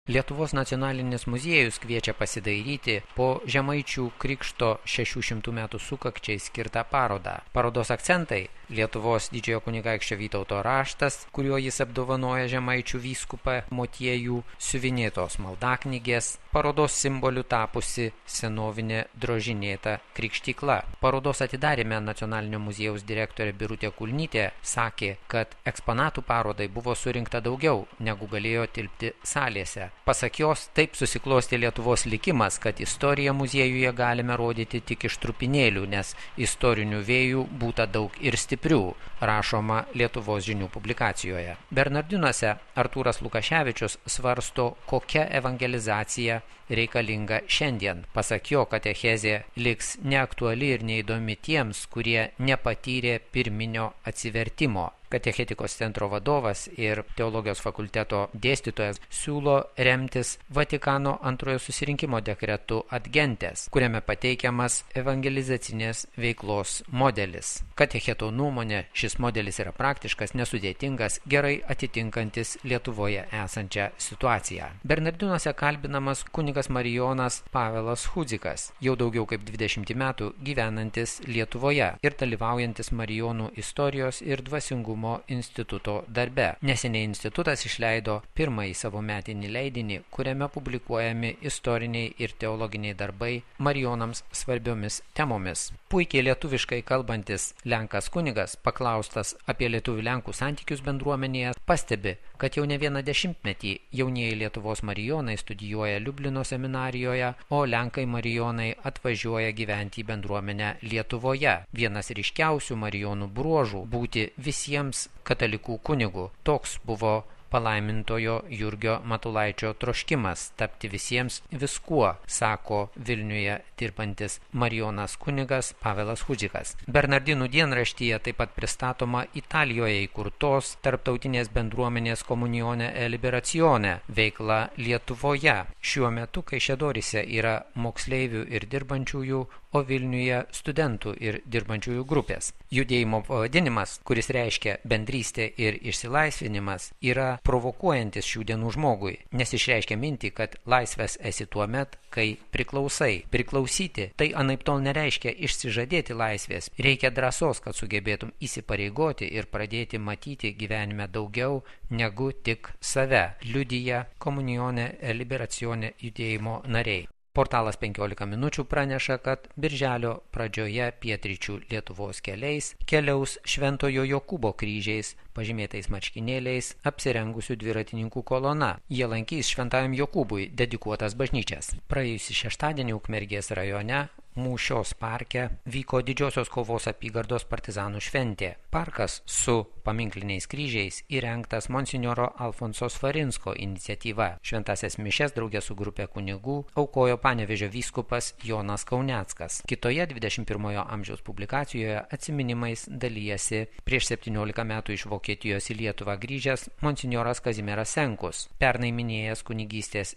Lietuvos nacionalinis muziejus kviečia pasidairyti po Žemaičių Krikšto 600 metų sukakčiai skirtą parodą. Parodos akcentai – Lietuvos didžiojo kunigaikščio Vytauto raštas, kuriuo jis apdovanoja Žemaičių vyskupą Motiejų, siuvinėtos maldaknygės, parodos simboliu tapusi senovinė drožinėta krikštykla. Parodos atidarime Nacionalinio muziejaus direktorė Birutė Kulnytė sakė, kad eksponatų parodai buvo surinkta daugiau, negu galėjo tilpti salėse. Pasak jos, taip susiklostė Lietuvos likimas, kad istoriją muziejuje galime rodyti tik iš trupinėlių, nes istorinių vėjų būta daug ir stiprių, rašoma Lietuvos žinių publikacijoje. Bernardinuose Artūras Lukaševičius svarsto, kokia evangelizacija reikalinga šiandien. Pasak jo, katechezė liks neaktuali ir neįdomi tiems, kurie nepatyrė pirminio atsivertimo. Katechetikos centro vadovas ir teologijos fakulteto dėstytojas siūlo remtis Vatikano antrojo susirinkimo dekretu Ad Gentes, kuriame pateikiamas evangelizacinės veiklos modelis. Katecheto nuomonė, šis modelis yra praktiškas, nesudėtingas, gerai atitinkantis Lietuvoje esančią situaciją. Bernardinuose kalbinamas kunigas Marijonas Pavelas Hudzikas, jau daugiau kaip 20 metų gyvenantis Lietuvoje ir dalyvaujantis Marijonų istorijos ir dvasingumo instituto darbe. Neseniai institutas išleido pirmąjį savo metinį leidinį, kuriame publikuojami istoriniai ir teologiniai darbai Marijonams svarbiomis temomis. Puikiai lietuviškai kalbantis lenkas kunigas, paklaustas apie lietuvių-lenkų santykius bendruomenėje, pastebi, kad jau ne vieną dešimtmetį jaunieji Lietuvos Marijonai studijuoja Liublino seminarijoje, o lenkai Marijonai atvažiuoja gyventi į bendruomenę Lietuvoje. Vienas ryškiausių Marijonų bruožų – būti visiems katalikų kunigų. Toks buvo palaimintojo Jurgio Matulaičio troškimas tapti visiems viskuo, sako Vilniuje dirbantis Marijonas kunigas Pavelas Hudzikas. Bernardinų dienraštyje taip pat pristatoma Italijoje įkurtos tarptautinės bendruomenės Komunione e Liberazione veikla Lietuvoje. Šiuo metu Kaišiadoryse yra moksleivių ir dirbančiųjų, o Vilniuje studentų ir dirbančiųjų grupės. Judėjimo pavadinimas, kuris reiškia bendrystė ir išsilaisvinimas, yra provokuojantis šių dienų žmogui, nes išreiškia mintį, kad laisvės esi tuo met, kai priklausai. Priklausyti tai anaiptol nereiškia išsižadėti laisvės. Reikia drąsos, kad sugebėtum įsipareigoti ir pradėti matyti gyvenime daugiau negu tik save, liudija Komunione e Liberazione judėjimo nariai. Portalas 15 minučių praneša, kad birželio pradžioje pietryčių Lietuvos keliais keliaus Šventojo Jokūbo kryžiais, pažymėtais marškinėliais, apsirengusių dviratininkų kolona. Jie lankys Šventajam Jokūbui dedikuotas bažnyčias. Praėjusį šeštadienį Ukmergės rajone Mūšios parke vyko didžiosios kovos apygardos partizanų šventė. Parkas su paminkliniais kryžiais įrengtas monsinjoro Alfonso Svarinsko iniciatyva. Šventąsias mišias drauge su grupė kunigų aukojo Panevėžio vyskupas Jonas Kauneckas. Kitoje 21 amžiaus publikacijoje atsiminimais dalyjasi prieš 17 metų iš Vokietijos į Lietuvą grįžęs monsinjoras Kazimieras Senkus, pernai minėjęs kunigystės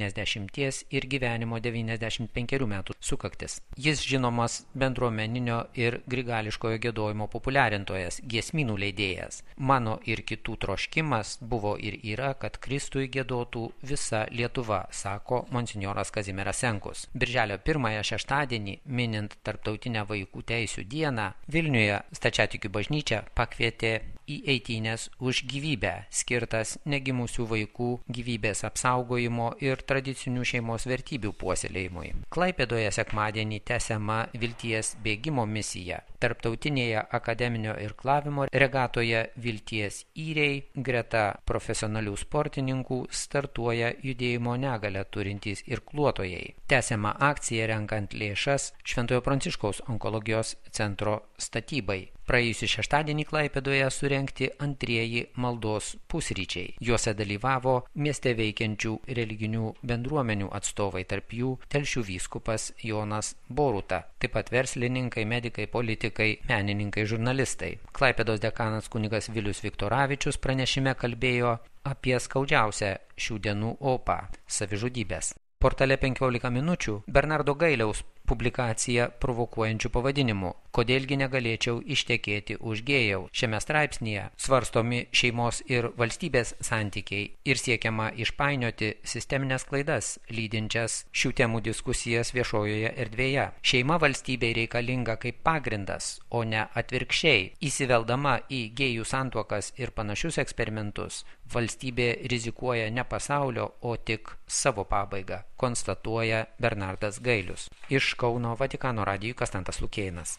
70 ir gyvenimo 95 metų sukaktis. Jis žinomas bendruomeninio ir grigališkojo giedojimo populiarintojas, giesmynų leidėjas. Mano ir kitų troškimas buvo ir yra, kad Kristui giedotų visa Lietuva, sako monsinjoras Kazimieras Senkus. Birželio 1 šeštadienį, minint Tarptautinę vaikų teisių dieną, Vilniuje Stačiatikių bažnyčia pakvietė į eitynės už gyvybę, skirtas negimusių vaikų gyvybės apsaugojimo ir tradicinių šeimos vertybių puoselėjimui. Klaipėdoje sekmadienį tęsiama Vilties bėgimo misija. Tarptautinėje akademinio irklavimo regatoje Vilties įriai greta profesionalių sportininkų startuoja judėjimo negalią turintys irkluotojai. Tęsiama akcija renkant lėšas Šventojo Pranciškaus onkologijos centro statybai. Praėjusį šeštadienį Klaipėdoje surengti antrieji maldos pusryčiai. Juose dalyvavo mieste veikiančių religinių bendruomenių atstovai, tarp jų Telšių vyskupas Jonas Boruta, taip pat verslininkai, medikai, politikai, menininkai, žurnalistai. Klaipėdos dekanas kunigas Vilius Viktoravičius pranešime kalbėjo apie skaudžiausią šių dienų opą – savižudybės. Portale 15 minučių Bernardo Gailiaus publikacija provokuojančiu pavadinimu "Kodėlgi negalėčiau ištekėti už gėjau". Šiame straipsnyje svarstomi šeimos ir valstybės santykiai ir siekiama išpainioti sisteminės klaidas, lydinčias šių temų diskusijas viešojoje erdvėje. Šeima valstybei reikalinga kaip pagrindas, o ne atvirkščiai. Įsiveldama į gėjų santuokas ir panašius eksperimentus, valstybė rizikuoja ne pasaulio, o tik savo pabaigą, konstatuoja Bernardas Gailius. Iš Kauno Vatikano radijui Konstantas Lukėnas.